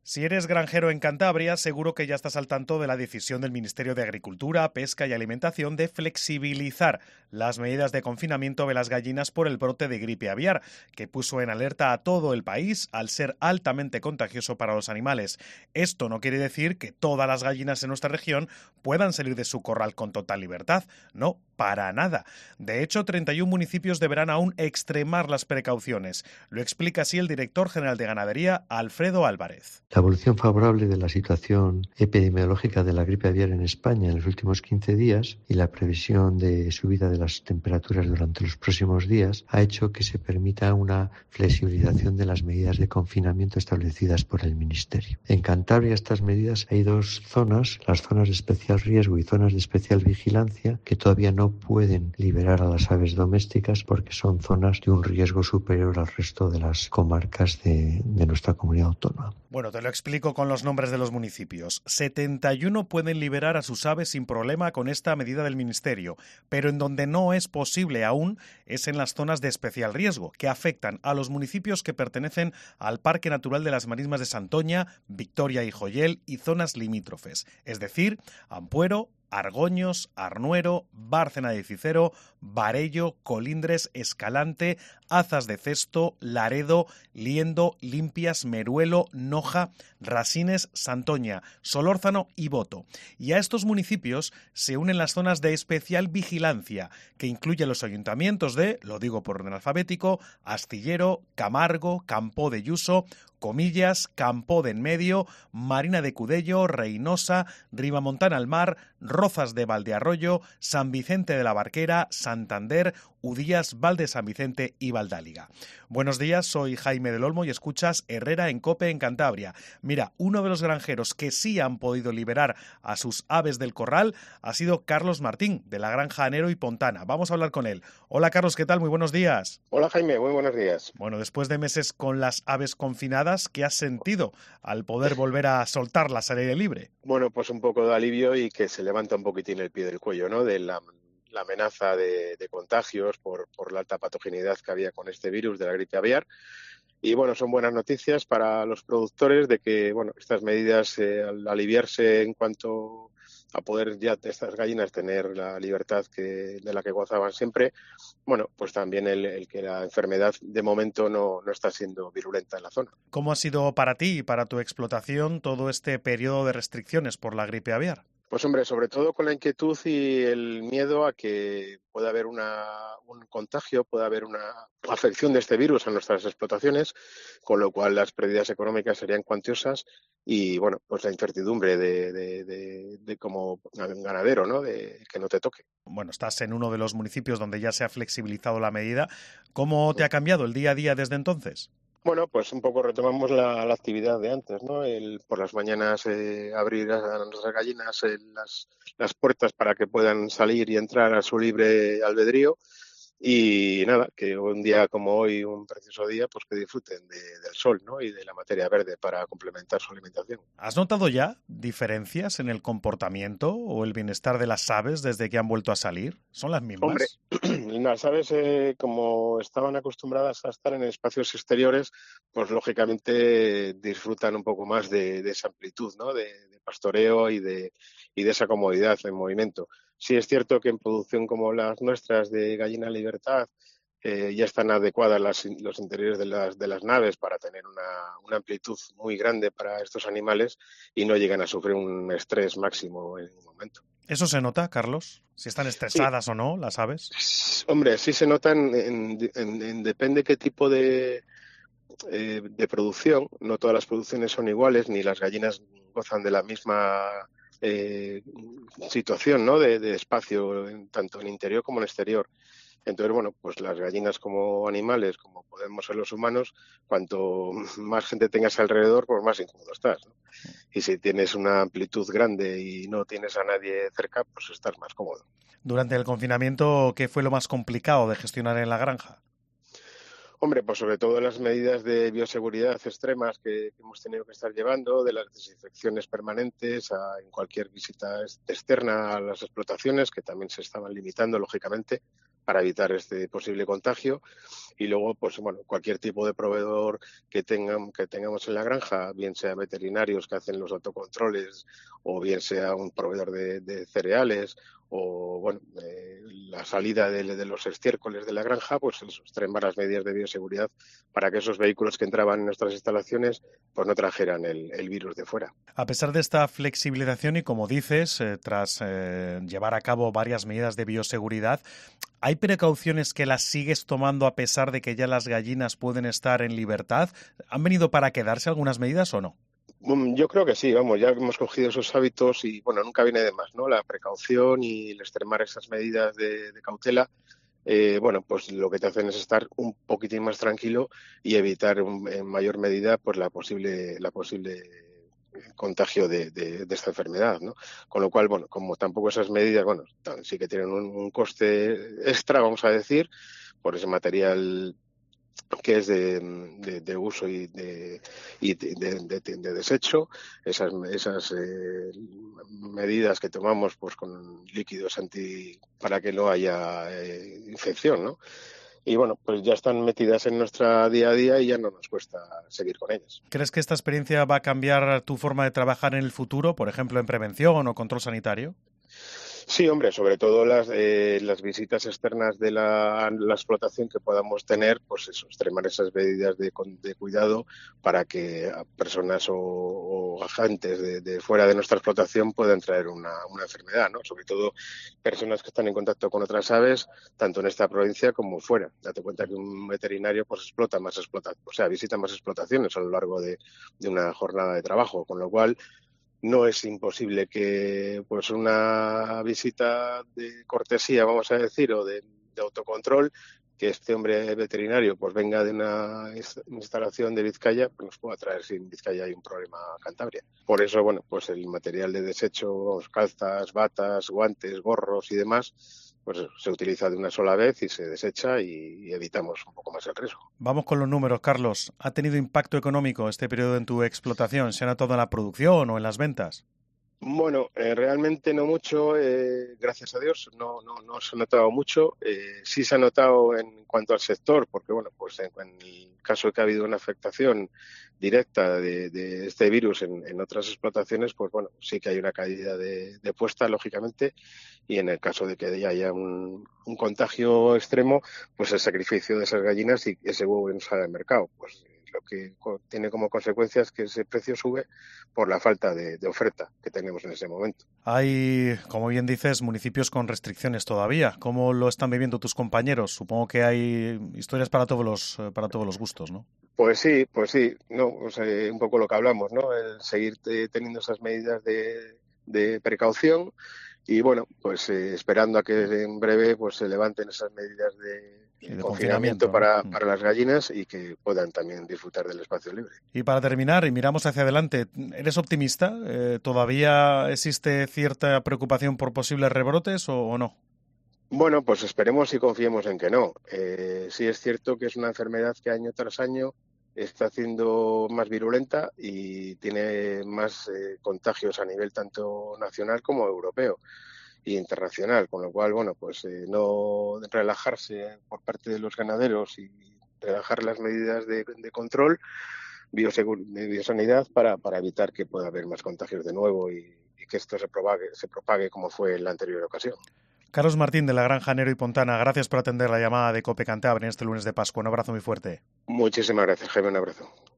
Si eres granjero en Cantabria, seguro que ya estás al tanto de la decisión del Ministerio de Agricultura, Pesca y Alimentación de flexibilizar las medidas de confinamiento de las gallinas por el brote de gripe aviar, que puso en alerta a todo el país al ser altamente contagioso para los animales. Esto no quiere decir que todas las gallinas en nuestra región puedan salir de su corral con total libertad. No, para nada. De hecho, 31 municipios deberán aún extremar las precauciones. Lo explica así el director general de Ganadería, Alfredo Álvarez. La evolución favorable de la situación epidemiológica de la gripe aviar en España en los últimos 15 días y la previsión de subida de las temperaturas durante los próximos días ha hecho que se permita una flexibilización de las medidas de confinamiento establecidas por el Ministerio. En Cantabria estas medidas hay dos zonas, las zonas de especial riesgo y zonas de especial vigilancia, que todavía no pueden liberar a las aves domésticas porque son zonas de un riesgo superior al resto de las comarcas de nuestra comunidad autónoma. Bueno, te lo explico con los nombres de los municipios. 71 pueden liberar a sus aves sin problema con esta medida del Ministerio, pero en donde no es posible aún es en las zonas de especial riesgo, que afectan a los municipios que pertenecen al Parque Natural de las Marismas de Santoña, Victoria y Joyel y zonas limítrofes, es decir, Ampuero, Argoños, Arnuero, Bárcena de Cicero, Barello, Colindres, Escalante, Azas de Cesto, Laredo, Liendo, Limpias, Meruelo, Noja, Rasines, Santoña, Solórzano y Boto. Y a estos municipios se unen las zonas de especial vigilancia, que incluyen los ayuntamientos de, lo digo por orden alfabético, Astillero, Camargo, Campó de Yuso, Comillas, Campó de Enmedio, Marina de Cudello, Reinosa, Ribamontana al Mar, Rozas de Valdearroyo, San Vicente de la Barquera, Santander, Udías, Val de San Vicente y Valdáliga. Buenos días, soy Jaime del Olmo y escuchas Herrera en COPE en Cantabria. Mira, uno de los granjeros que sí han podido liberar a sus aves del corral ha sido Carlos Martín, de la granja Anero y Pontana. Vamos a hablar con él. Hola Carlos, ¿qué tal? Muy buenos días. Hola Jaime, muy buenos días. Bueno, después de meses con las aves confinadas, ¿qué has sentido al poder volver a soltarlas al aire libre? Bueno, pues un poco de alivio y que se levanta un poquitín el pie del cuello, ¿no? De la amenaza de contagios por la alta patogeneidad que había con este virus de la gripe aviar. Y bueno, son buenas noticias para los productores de que, bueno, estas medidas al aliviarse en cuanto a poder ya estas gallinas tener la libertad de la que gozaban siempre, bueno, pues también el que la enfermedad de momento no está siendo virulenta en la zona. ¿Cómo ha sido para ti y para tu explotación todo este periodo de restricciones por la gripe aviar? Pues hombre, sobre todo con la inquietud y el miedo a que pueda haber un contagio, pueda haber una afección de este virus a nuestras explotaciones, con lo cual las pérdidas económicas serían cuantiosas y, bueno, pues la incertidumbre de como ganadero, ¿no? De que no te toque. Bueno, estás en uno de los municipios donde ya se ha flexibilizado la medida. ¿Cómo te ha cambiado el día a día desde entonces? Bueno, pues un poco retomamos la actividad de antes, ¿no? Por las mañanas abrir a nuestras gallinas las puertas para que puedan salir y entrar a su libre albedrío y nada, que un día como hoy, un precioso día, pues que disfruten del sol, ¿no? Y de la materia verde para complementar su alimentación. ¿Has notado ya diferencias en el comportamiento o el bienestar de las aves desde que han vuelto a salir? ¿Son las mismas? Hombre, las aves, como estaban acostumbradas a estar en espacios exteriores, pues lógicamente disfrutan un poco más de esa amplitud, ¿no? De pastoreo y de esa comodidad en movimiento. Sí es cierto que en producción como las nuestras de gallina libertad ya están adecuadas los interiores de las naves para tener una amplitud muy grande para estos animales y no llegan a sufrir un estrés máximo en un momento. ¿Eso se nota, Carlos? ¿Si están estresadas o no las aves? Hombre, sí se notan, depende qué tipo de producción. No todas las producciones son iguales, ni las gallinas gozan de la misma situación, ¿no? de espacio, tanto en interior como en exterior. Entonces, bueno, pues las gallinas como animales, como podemos ser los humanos, cuanto más gente tengas alrededor, pues más incómodo estás, ¿no? Y si tienes una amplitud grande y no tienes a nadie cerca, pues estás más cómodo. Durante el confinamiento, ¿qué fue lo más complicado de gestionar en la granja? Hombre, pues sobre todo las medidas de bioseguridad extremas que hemos tenido que estar llevando, de las desinfecciones permanentes en cualquier visita externa a las explotaciones, que también se estaban limitando, lógicamente, para evitar este posible contagio. Y luego, pues bueno, cualquier tipo de proveedor que tengamos en la granja, bien sea veterinarios que hacen los autocontroles, o bien sea un proveedor de cereales, o bueno, la salida de los estiércoles de la granja, pues extremar las medidas de bioseguridad para que esos vehículos que entraban en nuestras instalaciones pues no trajeran el virus de fuera. A pesar de esta flexibilización y, como dices, tras llevar a cabo varias medidas de bioseguridad, ¿hay precauciones que las sigues tomando a pesar de que ya las gallinas pueden estar en libertad? ¿Han venido para quedarse algunas medidas o no? Yo creo que sí, vamos, ya hemos cogido esos hábitos y, bueno, nunca viene de más, ¿no? La precaución y el extremar esas medidas de cautela, bueno, pues lo que te hacen es estar un poquitín más tranquilo y evitar en mayor medida pues la posible contagio de esta enfermedad, ¿no? Con lo cual, bueno, como tampoco esas medidas, bueno, sí que tienen un coste extra, vamos a decir, por ese material que es de uso y de desecho, esas medidas que tomamos pues con líquidos para que no haya infección, ¿no? Y bueno, pues ya están metidas en nuestra día a día y ya no nos cuesta seguir con ellas. ¿Crees que esta experiencia va a cambiar tu forma de trabajar en el futuro, por ejemplo, en prevención o control sanitario? Sí, hombre, sobre todo las visitas externas de la explotación que podamos tener, pues eso, extremar esas medidas de cuidado para que a personas o agentes de fuera de nuestra explotación puedan traer una enfermedad, ¿no? Sobre todo personas que están en contacto con otras aves, tanto en esta provincia como fuera. Date cuenta que un veterinario pues visita más explotaciones a lo largo de una jornada de trabajo, con lo cual no es imposible que pues una visita de cortesía, vamos a decir, o de autocontrol, que este hombre veterinario pues venga de una instalación de Vizcaya, pues nos pueda traer si en Vizcaya hay un problema a Cantabria. Por eso, bueno, pues el material de desecho, calzas, batas, guantes, gorros y demás, pues se utiliza de una sola vez y se desecha y evitamos un poco más el riesgo. Vamos con los números, Carlos. ¿Ha tenido impacto económico este periodo en tu explotación? ¿Se ha notado en la producción o en las ventas? Bueno, realmente no mucho, gracias a Dios, no se ha notado mucho. Sí se ha notado en cuanto al sector, porque bueno, pues en el caso de que ha habido una afectación directa de este virus en otras explotaciones, pues bueno, sí que hay una caída de puesta, lógicamente, y en el caso de que haya un contagio extremo, pues el sacrificio de esas gallinas y ese huevo que no sale al mercado, pues lo que tiene como consecuencia es que ese precio sube por la falta de oferta que tenemos en ese momento. Hay, como bien dices, municipios con restricciones todavía. ¿Cómo lo están viviendo tus compañeros? Supongo que hay historias para todos los gustos, ¿no? Pues sí, no, o sea, un poco lo que hablamos, ¿no? El seguir teniendo esas medidas de precaución y bueno, pues esperando a que en breve pues se levanten esas medidas de confinamiento, ¿no? para las gallinas y que puedan también disfrutar del espacio libre. Y para terminar, y miramos hacia adelante, ¿eres optimista? ¿Todavía existe cierta preocupación por posibles rebrotes o no? Bueno, pues esperemos y confiemos en que no. Sí es cierto que es una enfermedad que año tras año está haciendo más virulenta y tiene más contagios a nivel tanto nacional como europeo e internacional, con lo cual, bueno, pues no relajarse por parte de los ganaderos y relajar las medidas de control, de biosanidad para evitar que pueda haber más contagios de nuevo y que esto se propague como fue en la anterior ocasión. Carlos Martín, de la Granja Nero y Pontana, gracias por atender la llamada de COPE Cantabria en este lunes de Pascua. Un abrazo muy fuerte. Muchísimas gracias, Jaime, un abrazo.